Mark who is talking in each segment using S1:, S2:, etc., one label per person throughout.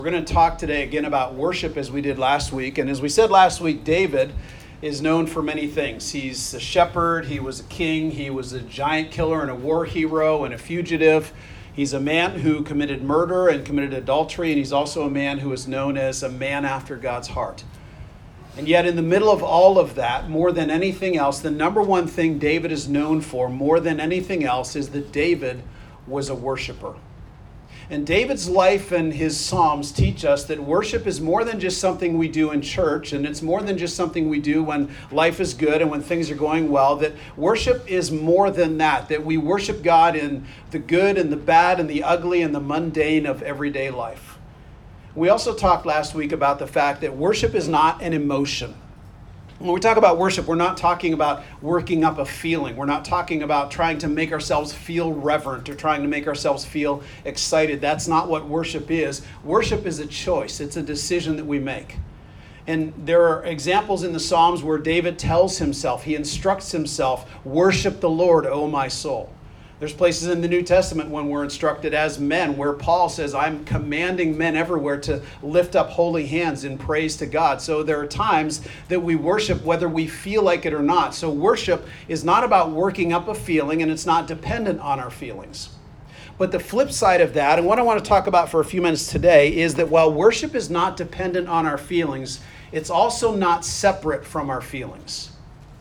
S1: We're going to talk today again about worship as we did last week. And as we said last week, David is known for many things. He's a shepherd, he was a king, he was a giant killer and a war hero and a fugitive. He's a man who committed murder and committed adultery, and he's also a man who is known as a man after God's heart. And yet in the middle of all of that, more than anything else, the number one thing David is known for more than anything else is that David was a worshiper. And David's life and his Psalms teach us that worship is more than just something we do in church, and it's more than just something we do when life is good and when things are going well, that worship is more than that we worship God in the good and the bad and the ugly and the mundane of everyday life. We also talked last week about the fact that worship is not an emotion. When we talk about worship, we're not talking about working up a feeling. We're not talking about trying to make ourselves feel reverent or trying to make ourselves feel excited. That's not what worship is. Worship is a choice. It's a decision that we make. And there are examples in the Psalms where David tells himself, he instructs himself, worship the Lord, O my soul. There's places in the New Testament when we're instructed as men where Paul says, I'm commanding men everywhere to lift up holy hands in praise to God. So there are times that we worship whether we feel like it or not. So worship is not about working up a feeling, and it's not dependent on our feelings. But the flip side of that, and what I want to talk about for a few minutes today, is that while worship is not dependent on our feelings, it's also not separate from our feelings.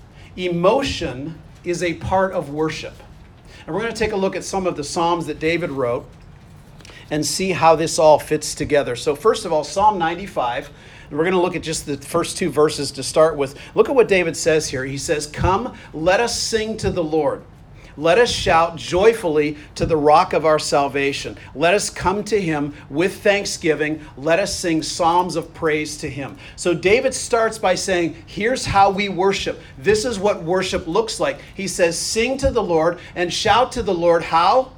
S1: Emotion is a part of worship. And we're going to take a look at some of the Psalms that David wrote and see how this all fits together. So first of all, Psalm 95, and we're going to look at just the first two verses to start with. Look at what David says here. He says, "Come, let us sing to the Lord. Let us shout joyfully to the rock of our salvation. Let us come to him with thanksgiving. Let us sing psalms of praise to him." So David starts by saying, here's how we worship. This is what worship looks like. He says, sing to the Lord and shout to the Lord. How?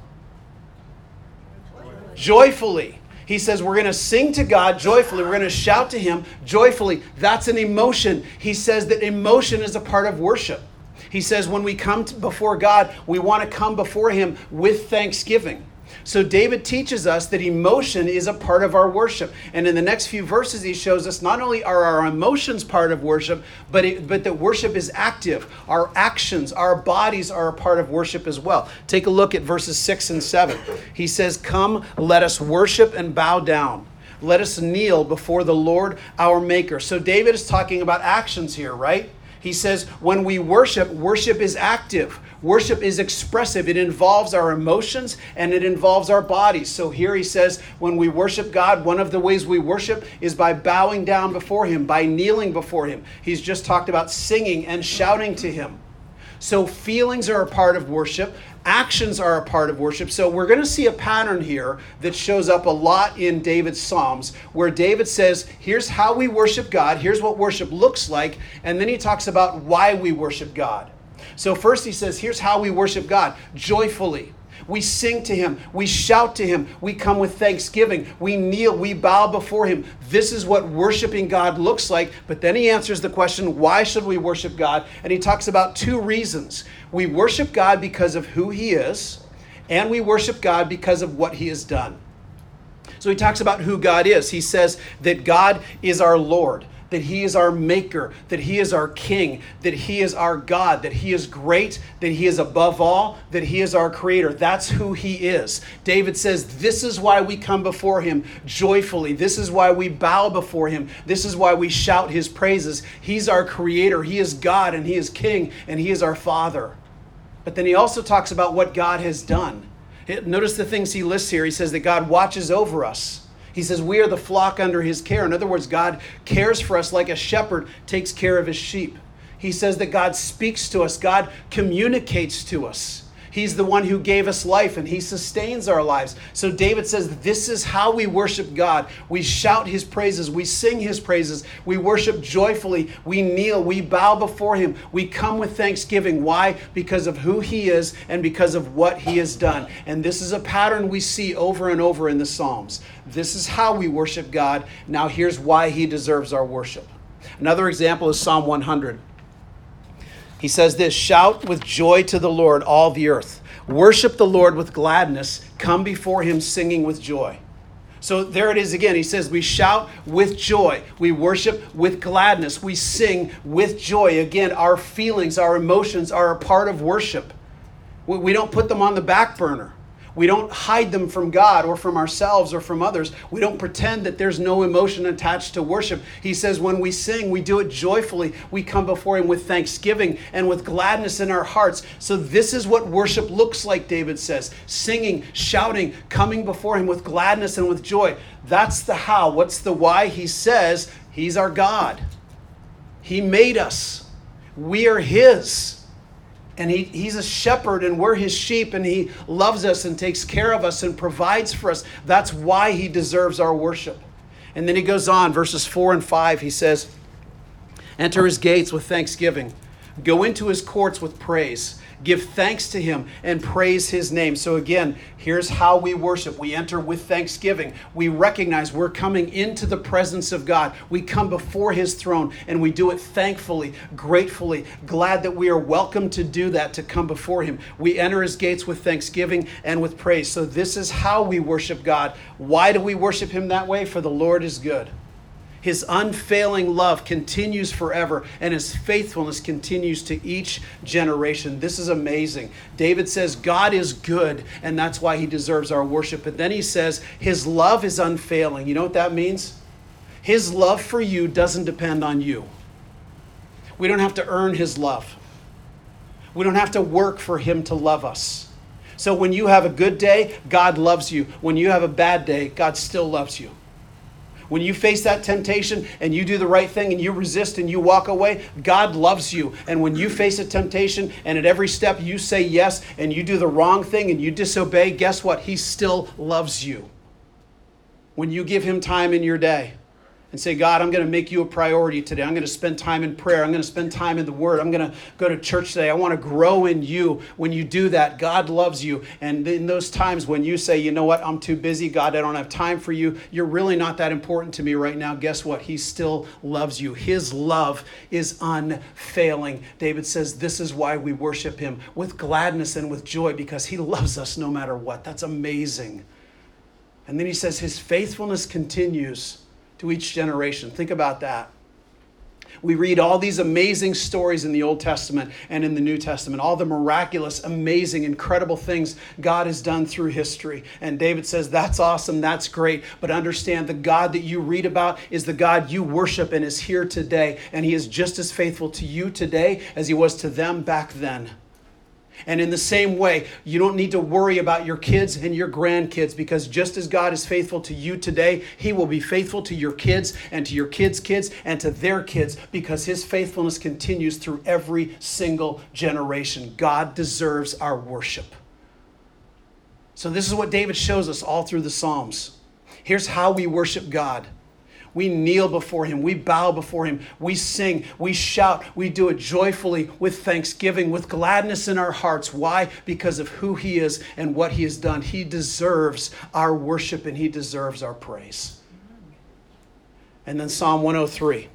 S1: Joyfully. He says we're going to sing to God joyfully. We're going to shout to him joyfully. That's an emotion. He says that emotion is a part of worship. He says when we come before God, we want to come before him with thanksgiving. So David teaches us that emotion is a part of our worship. And in the next few verses, he shows us not only are our emotions part of worship, but that worship is active. Our actions, our bodies are a part of worship as well. Take a look at verses 6 and 7. He says, "Come, let us worship and bow down. Let us kneel before the Lord our Maker." So David is talking about actions here, right? He says when we worship, worship is active. Worship is expressive. It involves our emotions and it involves our bodies. So here he says when we worship God, one of the ways we worship is by bowing down before him, by kneeling before him. He's just talked about singing and shouting to him. So feelings are a part of worship. Actions are a part of worship. So we're going to see a pattern here that shows up a lot in David's Psalms, where David says, here's how we worship God. Here's what worship looks like. And then he talks about why we worship God. So first he says, here's how we worship God. Joyfully. We sing to him. We shout to him. We come with thanksgiving. We kneel. We bow before him. This is what worshiping God looks like. But then he answers the question, why should we worship God? And he talks about two reasons. We worship God because of who he is, and we worship God because of what he has done. So he talks about who God is. He says that God is our Lord, that he is our maker, that he is our king, that he is our God, that he is great, that he is above all, that he is our creator. That's who he is. David says this is why we come before him joyfully. This is why we bow before him. This is why we shout his praises. He's our creator. He is God and he is king and he is our father. But then he also talks about what God has done. Notice the things he lists here. He says that God watches over us. He says we are the flock under his care. In other words, God cares for us like a shepherd takes care of his sheep. He says that God speaks to us. God communicates to us. He's the one who gave us life and he sustains our lives. So David says this is how we worship God. We shout his praises. We sing his praises. We worship joyfully. We kneel. We bow before him. We come with thanksgiving. Why? Because of who he is and because of what he has done. And this is a pattern we see over and over in the Psalms. This is how we worship God. Now here's why he deserves our worship. Another example is Psalm 100. He says this, "Shout with joy to the Lord, all the earth. Worship the Lord with gladness. Come before him singing with joy." So there it is again. He says we shout with joy. We worship with gladness. We sing with joy. Again, our feelings, our emotions are a part of worship. We don't put them on the back burner. We don't hide them from God or from ourselves or from others. We don't pretend that there's no emotion attached to worship. He says when we sing, we do it joyfully. We come before him with thanksgiving and with gladness in our hearts. So this is what worship looks like, David says. Singing, shouting, coming before him with gladness and with joy. That's the how. What's the why? He says he's our God. He made us. We are his. And he's a shepherd and we're his sheep, and he loves us and takes care of us and provides for us. That's why he deserves our worship. And then he goes on, verses 4 and 5, he says, enter his gates with thanksgiving. Go into his courts with praise. Give thanks to him and praise his name. So again, here's how we worship. We enter with thanksgiving. We recognize we're coming into the presence of God. We come before his throne and we do it thankfully, gratefully, glad that we are welcome to do that, to come before him. We enter his gates with thanksgiving and with praise. So this is how we worship God. Why do we worship him that way? For the Lord is good. His unfailing love continues forever, and his faithfulness continues to each generation. This is amazing. David says God is good, and that's why he deserves our worship. But then he says his love is unfailing. You know what that means? His love for you doesn't depend on you. We don't have to earn his love. We don't have to work for him to love us. So when you have a good day, God loves you. When you have a bad day, God still loves you. When you face that temptation and you do the right thing and you resist and you walk away, God loves you. And when you face a temptation and at every step you say yes and you do the wrong thing and you disobey, guess what? He still loves you. When you give him time in your day and say, God, I'm going to make you a priority today. I'm going to spend time in prayer. I'm going to spend time in the Word. I'm going to go to church today. I want to grow in you. When you do that, God loves you. And in those times when you say, you know what, I'm too busy. God, I don't have time for you. You're really not that important to me right now. Guess what? He still loves you. His love is unfailing. David says this is why we worship him with gladness and with joy, because he loves us no matter what. That's amazing. And then he says his faithfulness continues to each generation. Think about that. We read all these amazing stories in the Old Testament and in the New Testament, all the miraculous, amazing, incredible things God has done through history. And David says, that's awesome, that's great, but understand the God that you read about is the God you worship and is here today. And he is just as faithful to you today as he was to them back then. And in the same way, you don't need to worry about your kids and your grandkids, because just as God is faithful to you today, he will be faithful to your kids and to your kids' kids and to their kids, because his faithfulness continues through every single generation. God deserves our worship. So this is what David shows us all through the Psalms. Here's how we worship God. We kneel before him. We bow before him. We sing. We shout. We do it joyfully with thanksgiving, with gladness in our hearts. Why? Because of who he is and what he has done. He deserves our worship and he deserves our praise. And then Psalm 103.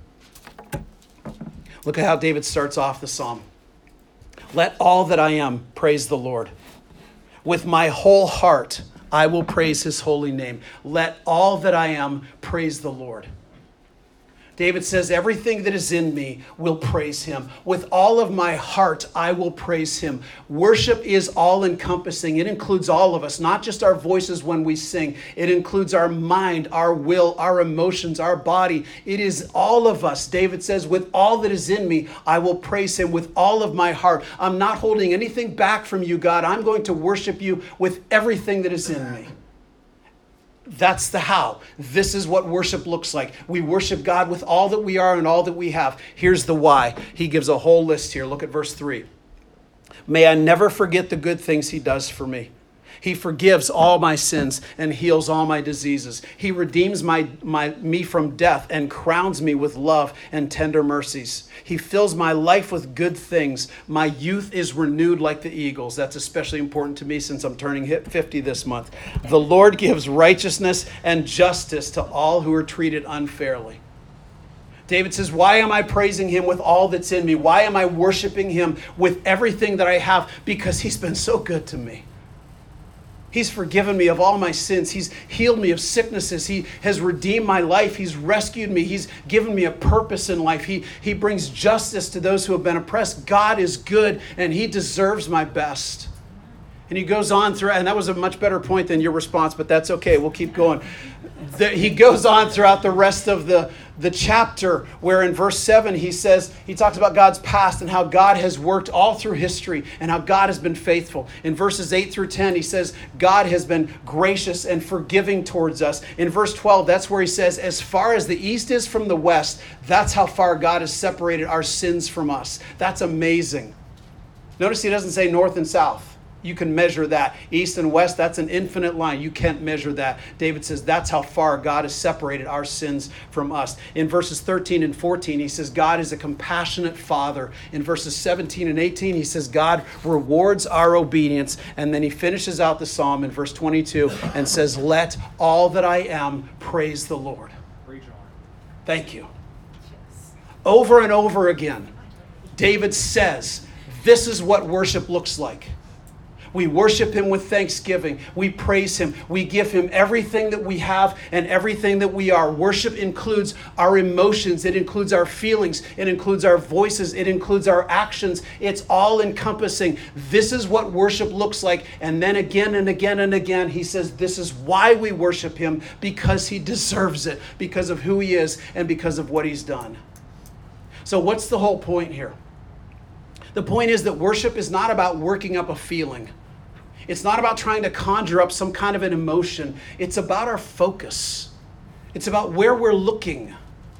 S1: Look at how David starts off the psalm. Let all that I am praise the Lord. With my whole heart I will praise his holy name. Let all that I am praise the Lord. David says, everything that is in me will praise him. With all of my heart, I will praise him. Worship is all-encompassing. It includes all of us, not just our voices when we sing. It includes our mind, our will, our emotions, our body. It is all of us. David says, with all that is in me, I will praise him with all of my heart. I'm not holding anything back from you, God. I'm going to worship you with everything that is in me. That's the how. This is what worship looks like. We worship God with all that we are and all that we have. Here's the why. He gives a whole list here. Look at verse 3. May I never forget the good things he does for me. He forgives all my sins and heals all my diseases. He redeems me from death and crowns me with love and tender mercies. He fills my life with good things. My youth is renewed like the eagles. That's especially important to me since I'm turning 50 this month. The Lord gives righteousness and justice to all who are treated unfairly. David says, why am I praising him with all that's in me? Why am I worshiping him with everything that I have? Because he's been so good to me. He's forgiven me of all my sins. He's healed me of sicknesses. He has redeemed my life. He's rescued me. He's given me a purpose in life. He brings justice to those who have been oppressed. God is good, and He deserves my best. And he goes on through, and that was a much better point than your response, but that's okay. We'll keep going. He goes on throughout the rest of the chapter, where in verse 7 he talks about God's past and how God has worked all through history and how God has been faithful. In verses 8 through 10, he says God has been gracious and forgiving towards us. In verse 12, that's where he says, as far as the east is from the west, that's how far God has separated our sins from us. That's amazing. Notice he doesn't say north and south. You can measure that. East and west, that's an infinite line. You can't measure that. David says that's how far God has separated our sins from us. In verses 13 and 14, he says God is a compassionate Father. In verses 17 and 18, he says God rewards our obedience. And then he finishes out the psalm in verse 22 and says, let all that I am praise the Lord. Thank you. Over and over again, David says, this is what worship looks like. We worship Him with thanksgiving. We praise Him. We give Him everything that we have and everything that we are. Worship includes our emotions. It includes our feelings. It includes our voices. It includes our actions. It's all encompassing. This is what worship looks like. And then again and again and again, he says this is why we worship Him, because He deserves it, because of who He is and because of what He's done. So what's the whole point here? The point is that worship is not about working up a feeling. It's not about trying to conjure up some kind of an emotion. It's about our focus. It's about where we're looking.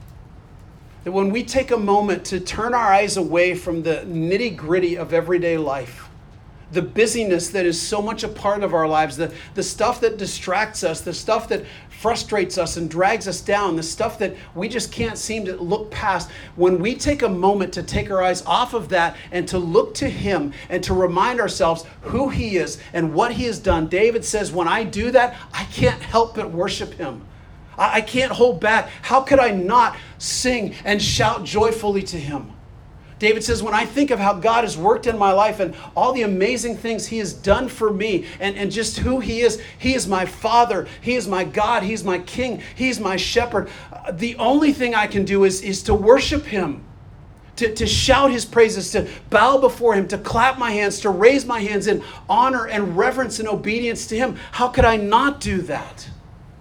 S1: That when we take a moment to turn our eyes away from the nitty-gritty of everyday life, the busyness that is so much a part of our lives, the stuff that distracts us, the stuff that frustrates us and drags us down, the stuff that we just can't seem to look past. When we take a moment to take our eyes off of that and to look to Him and to remind ourselves who He is and what He has done, David says, when I do that, I can't help but worship Him. I can't hold back. How could I not sing and shout joyfully to Him? David says, when I think of how God has worked in my life and all the amazing things He has done for me and just who He is my Father, He is my God, He's my King, He's my shepherd. The only thing I can do is to worship Him, to shout His praises, to bow before Him, to clap my hands, to raise my hands in honor and reverence and obedience to Him. How could I not do that?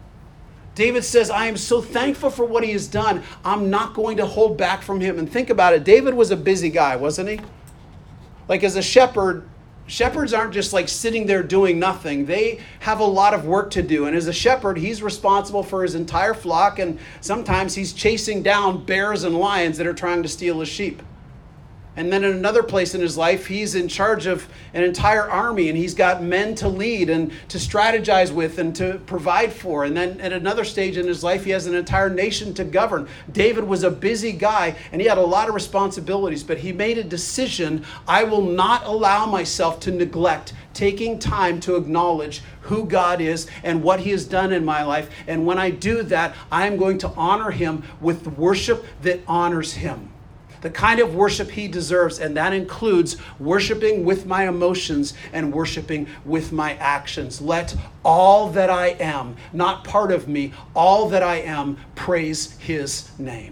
S1: David says, I am so thankful for what He has done. I'm not going to hold back from Him. And think about it. David was a busy guy, wasn't he? Like as a shepherd, shepherds aren't just like sitting there doing nothing. They have a lot of work to do. And as a shepherd, he's responsible for his entire flock. And sometimes he's chasing down bears and lions that are trying to steal his sheep. And then in another place in his life, he's in charge of an entire army, and he's got men to lead and to strategize with and to provide for. And then at another stage in his life, he has an entire nation to govern. David was a busy guy, and he had a lot of responsibilities, but he made a decision: I will not allow myself to neglect taking time to acknowledge who God is and what He has done in my life. And when I do that, I'm going to honor Him with worship that honors Him. The kind of worship He deserves, and that includes worshiping with my emotions and worshiping with my actions. Let all that I am, not part of me, all that I am, praise His name.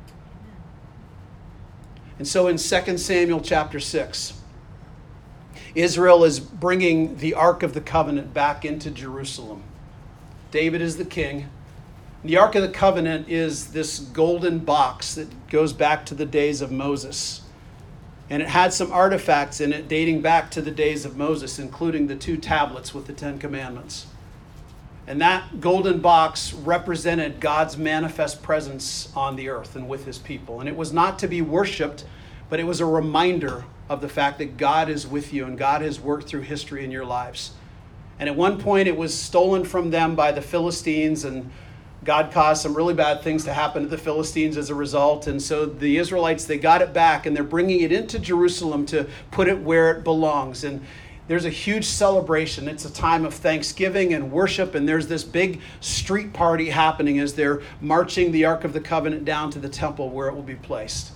S1: And so in 2 Samuel chapter 6, Israel is bringing the Ark of the Covenant back into Jerusalem. David is the king. The Ark of the Covenant is this golden box that goes back to the days of Moses. And it had some artifacts in it dating back to the days of Moses, including the 2 tablets with the 10 commandments. And that golden box represented God's manifest presence on the earth and with His people. And it was not to be worshipped, but it was a reminder of the fact that God is with you and God has worked through history in your lives. And at one point it was stolen from them by the Philistines, and God caused some really bad things to happen to the Philistines as a result. And so the Israelites, they got it back, and they're bringing it into Jerusalem to put it where it belongs. And there's a huge celebration. It's a time of thanksgiving and worship, and there's this big street party happening as they're marching the Ark of the Covenant down to the temple where it will be placed.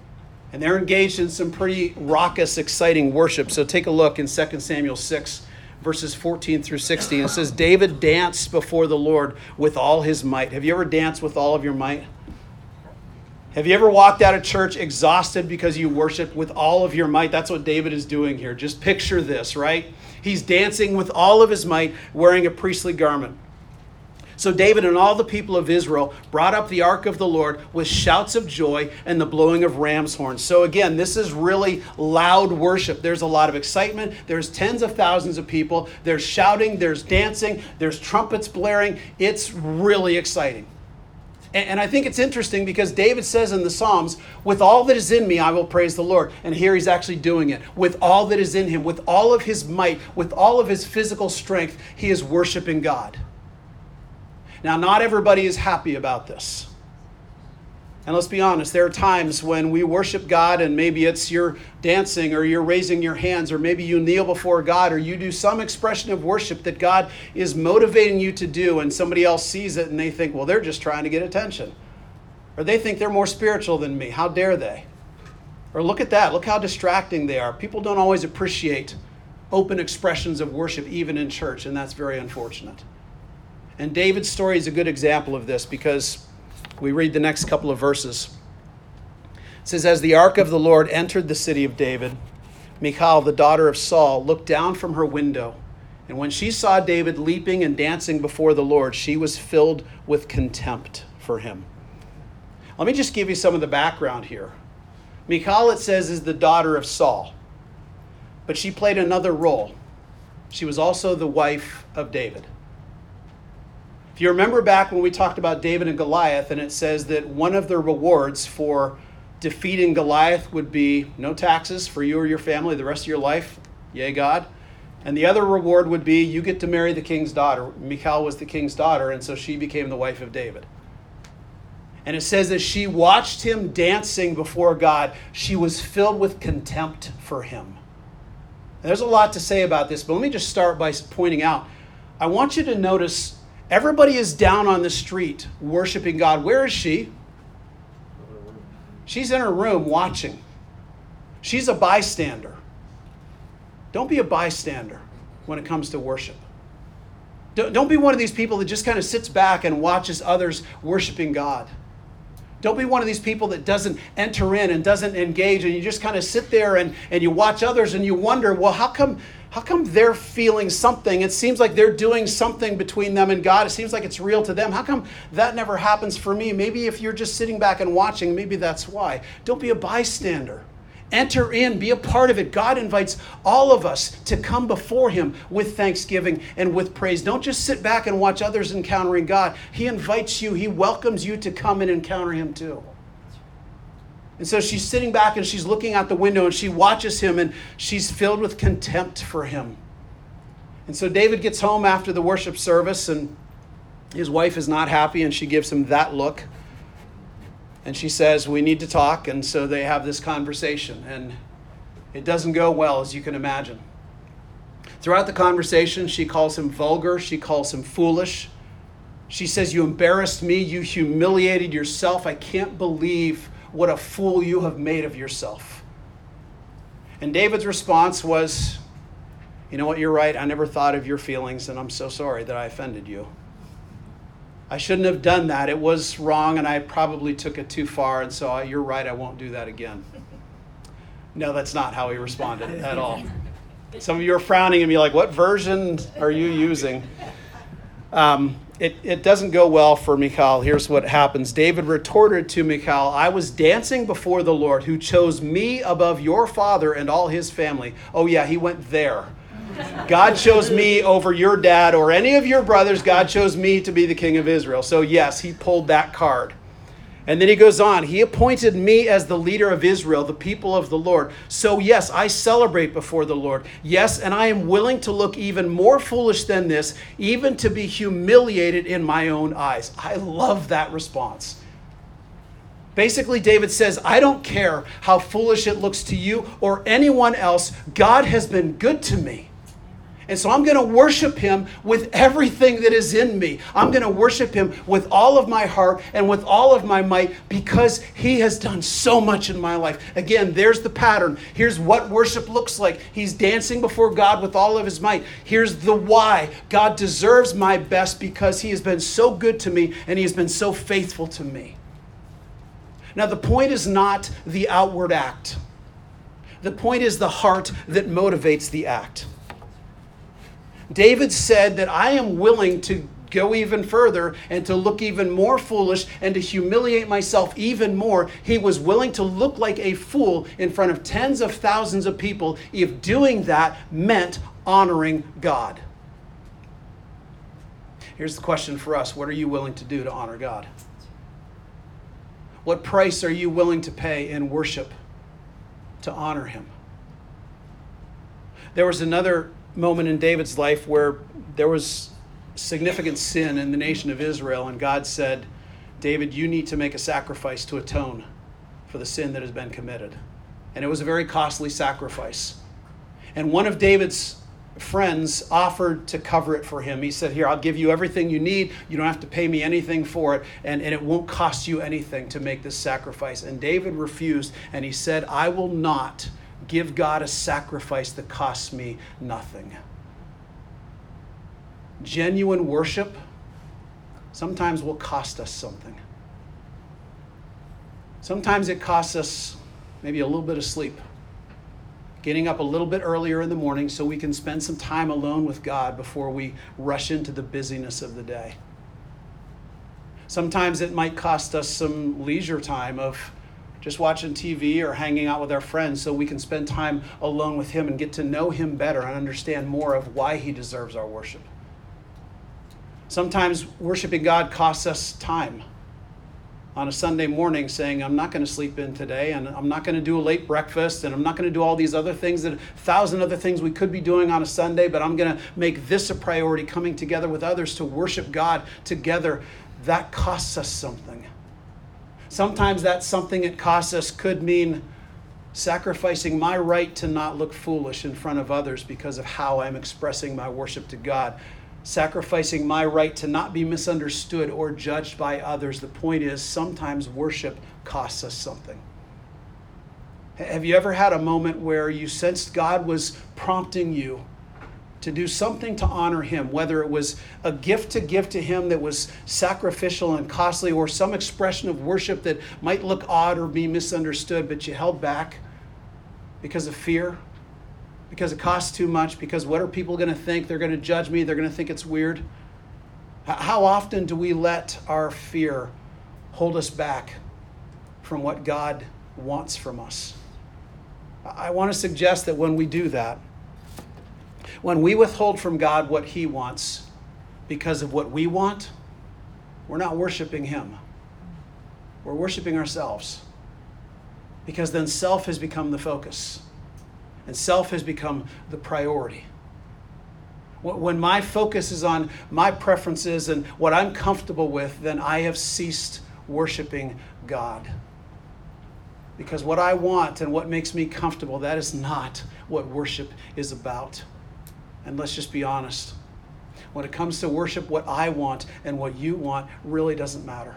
S1: And they're engaged in some pretty raucous, exciting worship. So take a look in 2 Samuel 6, verses 14 through 16. It says, David danced before the Lord with all his might. Have you ever danced with all of your might? Have you ever walked out of church exhausted because you worship with all of your might? That's what David is doing here. Just picture this, right? He's dancing with all of his might, wearing a priestly garment. So David and all the people of Israel brought up the ark of the Lord with shouts of joy and the blowing of ram's horns. So again, this is really loud worship. There's a lot of excitement. There's tens of thousands of people. There's shouting, there's dancing, there's trumpets blaring. It's really exciting. And I think it's interesting because David says in the Psalms, with all that is in me, I will praise the Lord. And here he's actually doing it. With all that is in him, with all of his might, with all of his physical strength, he is worshiping God. Now, not everybody is happy about this. And let's be honest, there are times when we worship God and maybe it's you're dancing or you're raising your hands or maybe you kneel before God or you do some expression of worship that God is motivating you to do and somebody else sees it and they think, well, they're just trying to get attention. Or they think they're more spiritual than me. How dare they? Or look at that. Look how distracting they are. People don't always appreciate open expressions of worship even in church, and that's very unfortunate. And David's story is a good example of this because we read the next couple of verses. It says, as the ark of the Lord entered the city of David, Michal, the daughter of Saul, looked down from her window. And when she saw David leaping and dancing before the Lord, she was filled with contempt for him. Let me just give you some of the background here. Michal, it says, is the daughter of Saul. But she played another role. She was also the wife of David. If you remember back when we talked about David and Goliath, and it says that one of the rewards for defeating Goliath would be no taxes for you or your family the rest of your life, yay God. And the other reward would be you get to marry the king's daughter. Michal was the king's daughter, and so she became the wife of David. And it says that she watched him dancing before God. She was filled with contempt for him. And there's a lot to say about this, but let me just start by pointing out, I want you to notice everybody is down on the street worshiping God. Where is she? She's in her room watching. She's a bystander. Don't be a bystander when it comes to worship. Don't be one of these people that just kind of sits back and watches others worshiping God. Don't be one of these people that doesn't enter in and doesn't engage and you just kind of sit there and you watch others and you wonder, well, how come they're feeling something? It seems like they're doing something between them and God. It seems like it's real to them. How come that never happens for me? Maybe if you're just sitting back and watching, maybe that's why. Don't be a bystander. Enter in, be a part of it. God invites all of us to come before him with thanksgiving and with praise. Don't just sit back and watch others encountering God. He invites you, he welcomes you to come and encounter him too. And so she's sitting back and she's looking out the window and she watches him and she's filled with contempt for him. And so David gets home after the worship service and his wife is not happy and she gives him that look. And she says, we need to talk. And so they have this conversation and it doesn't go well, as you can imagine. Throughout the conversation, she calls him vulgar. She calls him foolish. She says, you embarrassed me. You humiliated yourself. I can't believe what a fool you have made of yourself. And David's response was, you know what, you're right. I never thought of your feelings, and I'm so sorry that I offended you. I shouldn't have done that. It was wrong, and I probably took it too far, and so you're right, I won't do that again. No, that's not how he responded at all. Some of you are frowning and be like, what version are you using? It doesn't go well for Michal. Here's what happens. David retorted to Michal, I was dancing before the Lord who chose me above your father and all his family. Oh yeah, he went there. God chose me over your dad or any of your brothers. God chose me to be the king of Israel. So yes, he pulled that card. And then he goes on, he appointed me as the leader of Israel, the people of the Lord. So yes, I celebrate before the Lord. Yes, and I am willing to look even more foolish than this, even to be humiliated in my own eyes. I love that response. Basically, David says, I don't care how foolish it looks to you or anyone else. God has been good to me. And so I'm going to worship him with everything that is in me. I'm going to worship him with all of my heart and with all of my might because he has done so much in my life. Again, there's the pattern. Here's what worship looks like. He's dancing before God with all of his might. Here's the why. God deserves my best because he has been so good to me and he has been so faithful to me. Now, the point is not the outward act. The point is the heart that motivates the act. David said that I am willing to go even further and to look even more foolish and to humiliate myself even more. He was willing to look like a fool in front of tens of thousands of people if doing that meant honoring God. Here's the question for us. What are you willing to do to honor God? What price are you willing to pay in worship to honor him? There was another moment in David's life where there was significant sin in the nation of Israel, and God said, David, you need to make a sacrifice to atone for the sin that has been committed. And it was a very costly sacrifice. And one of David's friends offered to cover it for him. He said, here, I'll give you everything you need. You don't have to pay me anything for it, and it won't cost you anything to make this sacrifice. And David refused, and he said, I will not give God a sacrifice that costs me nothing. Genuine worship sometimes will cost us something. Sometimes it costs us maybe a little bit of sleep. Getting up a little bit earlier in the morning so we can spend some time alone with God before we rush into the busyness of the day. Sometimes it might cost us some leisure time of just watching TV or hanging out with our friends so we can spend time alone with him and get to know him better and understand more of why he deserves our worship. Sometimes worshiping God costs us time. On a Sunday morning saying, I'm not going to sleep in today, and I'm not going to do a late breakfast, and I'm not going to do all these other things, that 1,000 other things we could be doing on a Sunday, but I'm going to make this a priority, coming together with others to worship God together. That costs us something. Sometimes that something it costs us could mean sacrificing my right to not look foolish in front of others because of how I'm expressing my worship to God. Sacrificing my right to not be misunderstood or judged by others. The point is, sometimes worship costs us something. Have you ever had a moment where you sensed God was prompting you to do something to honor him, whether it was a gift to give to him that was sacrificial and costly, or some expression of worship that might look odd or be misunderstood, but you held back because of fear? Because it costs too much, because what are people going to think? They're going to judge me. They're going to think it's weird. How often do we let our fear hold us back from what God wants from us? I want to suggest that when we do that, when we withhold from God what he wants because of what we want, we're not worshiping him. We're worshiping ourselves. Because then self has become the focus. And self has become the priority. When my focus is on my preferences and what I'm comfortable with, then I have ceased worshiping God. Because what I want and what makes me comfortable, that is not what worship is about. And let's just be honest. When it comes to worship, what I want and what you want really doesn't matter.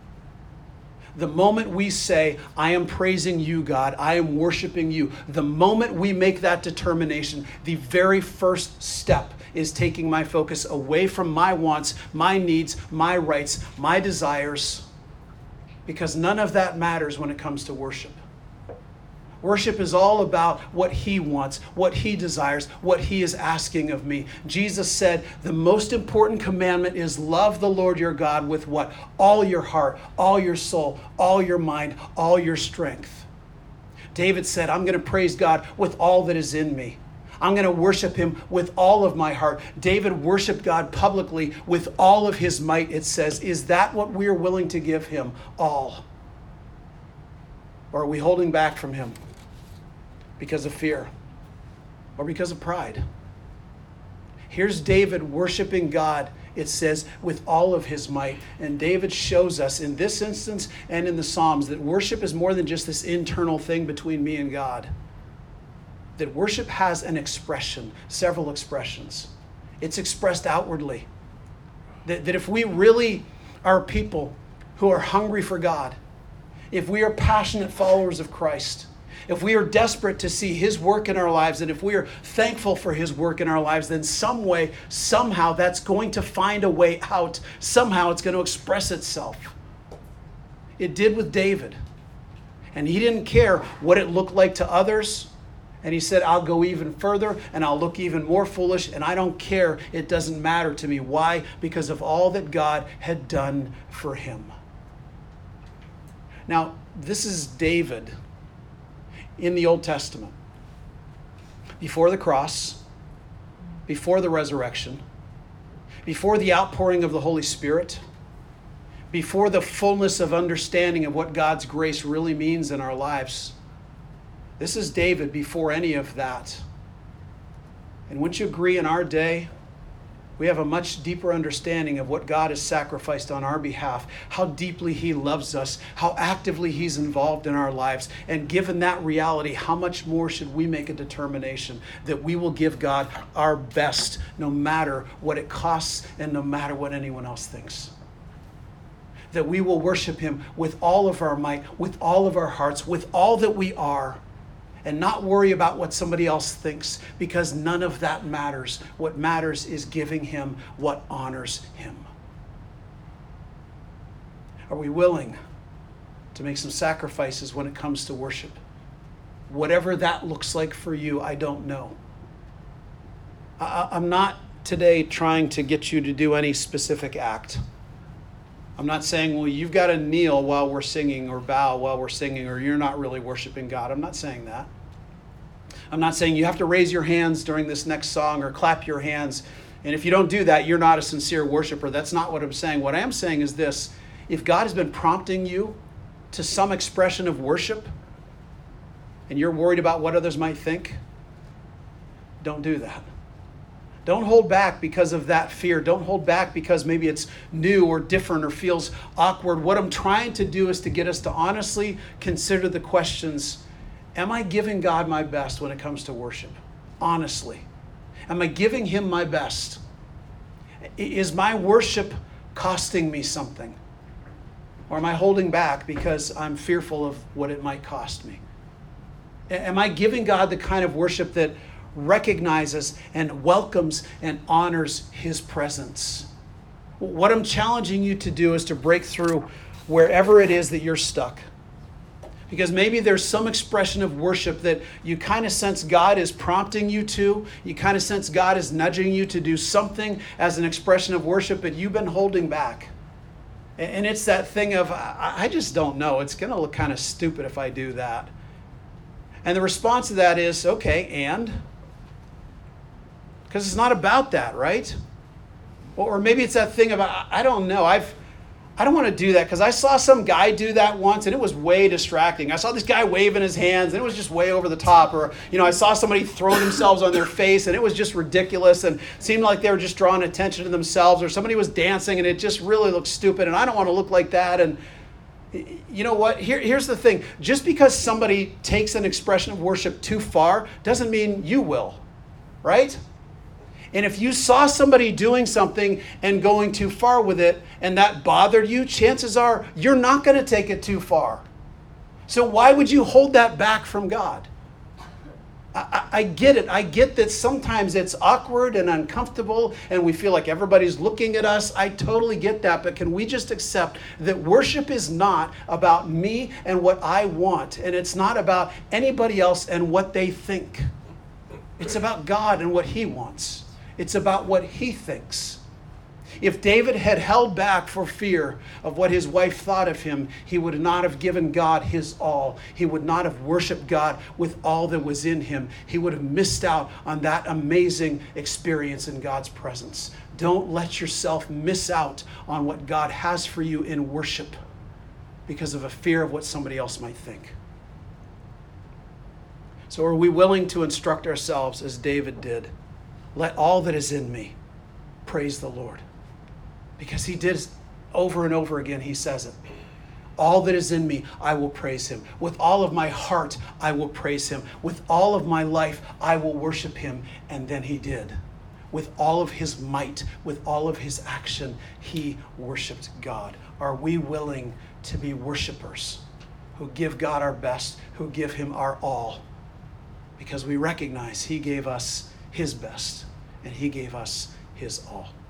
S1: The moment we say, I am praising you, God, I am worshiping you, the moment we make that determination, the very first step is taking my focus away from my wants, my needs, my rights, my desires, because none of that matters when it comes to worship. Worship is all about what he wants, what he desires, what he is asking of me. Jesus said the most important commandment is love the Lord your God with what? All your heart, all your soul, all your mind, all your strength. David said, I'm going to praise God with all that is in me. I'm going to worship him with all of my heart. David worshiped God publicly with all of his might, it says. Is that what we are willing to give him? All. Or are we holding back from him because of fear or because of pride? Here's David worshiping God, it says, with all of his might. And David shows us in this instance and in the Psalms that worship is more than just this internal thing between me and God. that worship has an expression, several expressions. It's expressed outwardly. That if we really are people who are hungry for God, if we are passionate followers of Christ, if we are desperate to see His work in our lives, and if we are thankful for His work in our lives, then some way, somehow, that's going to find a way out. Somehow it's going to express itself. It did with David. And he didn't care what it looked like to others. And he said, I'll go even further and I'll look even more foolish, and I don't care. It doesn't matter to me. Why? Because of all that God had done for him. Now, this is David in the Old Testament. Before the cross, before the resurrection, before the outpouring of the Holy Spirit, before the fullness of understanding of what God's grace really means in our lives. This is David before any of that. And wouldn't you agree, in our day, we have a much deeper understanding of what God has sacrificed on our behalf, how deeply He loves us, how actively He's involved in our lives. And given that reality, how much more should we make a determination that we will give God our best, no matter what it costs and no matter what anyone else thinks? That we will worship Him with all of our might, with all of our hearts, with all that we are, and not worry about what somebody else thinks, because none of that matters. What matters is giving Him what honors Him. Are we willing to make some sacrifices when it comes to worship? Whatever that looks like for you, I don't know. I'm not today trying to get you to do any specific act. I'm not saying, well, you've got to kneel while we're singing or bow while we're singing, or you're not really worshiping God. I'm not saying that. I'm not saying you have to raise your hands during this next song or clap your hands. And if you don't do that, you're not a sincere worshiper. That's not what I'm saying. What I am saying is this: if God has been prompting you to some expression of worship and you're worried about what others might think, don't do that. Don't hold back because of that fear. Don't hold back because maybe it's new or different or feels awkward. What I'm trying to do is to get us to honestly consider the questions. Am I giving God my best when it comes to worship? Honestly. Am I giving Him my best? Is my worship costing me something? Or am I holding back because I'm fearful of what it might cost me? Am I giving God the kind of worship that recognizes and welcomes and honors His presence? What I'm challenging you to do is to break through wherever it is that you're stuck. Because maybe there's some expression of worship that you kind of sense God is prompting you to. You kind of sense God is nudging you to do something as an expression of worship, but you've been holding back. And it's that thing of, I just don't know. It's going to look kind of stupid if I do that. And the response to that is, okay, and? Because it's not about that, right? Or maybe it's that thing of, I don't know, I don't want to do that because I saw some guy do that once and it was way distracting. I saw this guy waving his hands and it was just way over the top. Or, I saw somebody throw themselves on their face and it was just ridiculous and seemed like they were just drawing attention to themselves. Or somebody was dancing and it just really looked stupid and I don't want to look like that. And you know what? Here's the thing. Just because somebody takes an expression of worship too far doesn't mean you will, right? And if you saw somebody doing something and going too far with it and that bothered you, chances are you're not going to take it too far. So why would you hold that back from God? I get it. I get that sometimes it's awkward and uncomfortable and we feel like everybody's looking at us. I totally get that. But can we just accept that worship is not about me and what I want, and it's not about anybody else and what they think. It's about God and what He wants. It's about what He thinks. If David had held back for fear of what his wife thought of him, he would not have given God his all. He would not have worshiped God with all that was in him. He would have missed out on that amazing experience in God's presence. Don't let yourself miss out on what God has for you in worship because of a fear of what somebody else might think. So are we willing to instruct ourselves as David did? Let all that is in me praise the Lord. Because he did over and over again, he says it. all that is in me, I will praise him. With all of my heart, I will praise him. With all of my life, I will worship him. And then he did. With all of his might, with all of his action, he worshiped God. Are we willing to be worshipers who give God our best, who give him our all? Because we recognize he gave us his best and he gave us his all.